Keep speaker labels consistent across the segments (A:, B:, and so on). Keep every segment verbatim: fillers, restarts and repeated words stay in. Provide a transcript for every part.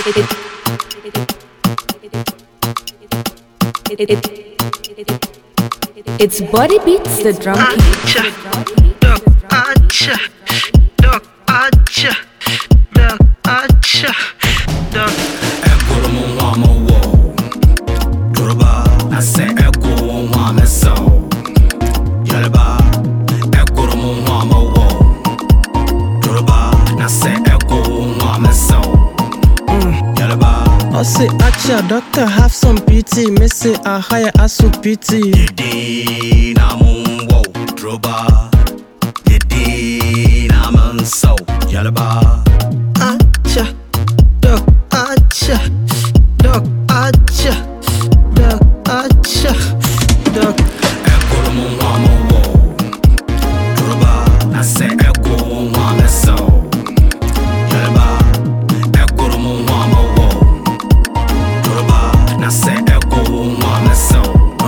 A: It's Body Beats the drum
B: beat. Duck, acha, duck, acha, duck, acha, duck.
C: Echo mo wamo wo, Yoruba. I say echo wamo so, Yoruba. Echo mo wamo wo, Yoruba. I say echo wamo so, Yoruba.
D: I say acha, doctor have some pity. Me say I hire asu pity.
C: Yedi na mungo, Yoruba. Yedi na manso, Yoruba.
D: Acha, doc, acha, doc, acha, doc, acha, doc.
C: Echo mo wamo wo, Yoruba. I say echo wamo so, Yoruba. Echo mo wamo wo, Yoruba. I say echo wamo so.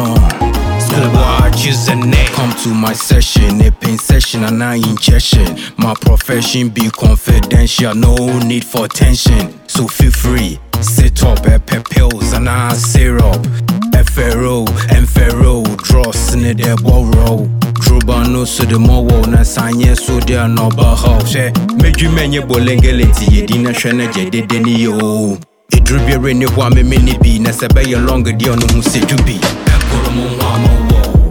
C: Choose a name. Come to my session, a pain session, and I injection. My profession be confidential, no need for tension. So feel free, sit up, pep pills and I syrup. F R O, Enfero, dross in the borrow. Druba no so the more na sanye so they are no baho. She make you menye bolengeleti, ye dina shana jede deni yo. It drew be rainy wa me mini be, na sebe ye longer di on who say to be. Ekoro mo wa mo wo.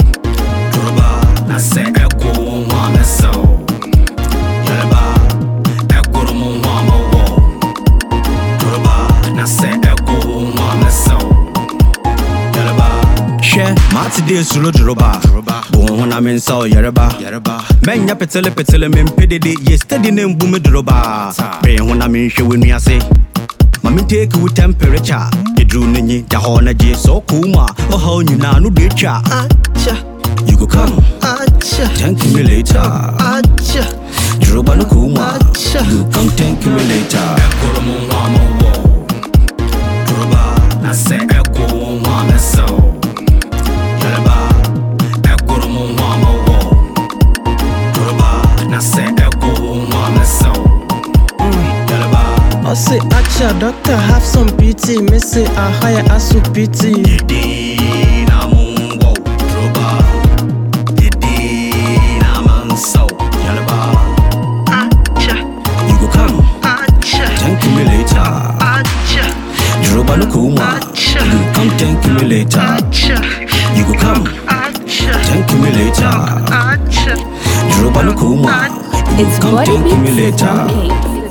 C: I say echo wamo so, Yoruba. Echo mo wamo wo, Yoruba. I say echo wamo so, Yoruba.
E: Share my today solo Yoruba. Bon when I'm in so Yoruba. Men ya petele petele men pedede yesterday name boom Yoruba. Brain when I'm in show when I say. Mami take with temperature. You drew nini the horn a so kuma. Oh how you na no decha. You go come, acha. Thank me later,
D: acha.
E: Yoruba no kuma, acha. You come thank me later.
C: Echo mo wamo wo, Yoruba. I say echo wamo so, Yoruba. Echo mo wamo wo, Yoruba. I say echo wamo so, Yoruba.
D: I say acha, doctor have some pity. Me say I hire asu pity.
C: Yedi na mungo, Yoruba. So, Yoruba.
B: Acha.
E: You go come,
B: Acha.
E: thank me later.
B: Acha.
E: Yoruba no kuma,
B: Acha.
E: you come thank me later.
B: Acha.
E: You go come,
B: Acha.
E: thank me later.
B: Acha.
E: Yoruba no kuma, you
A: It's
E: come
A: Body
E: thank me
A: Beats the drum
E: later.
A: beat.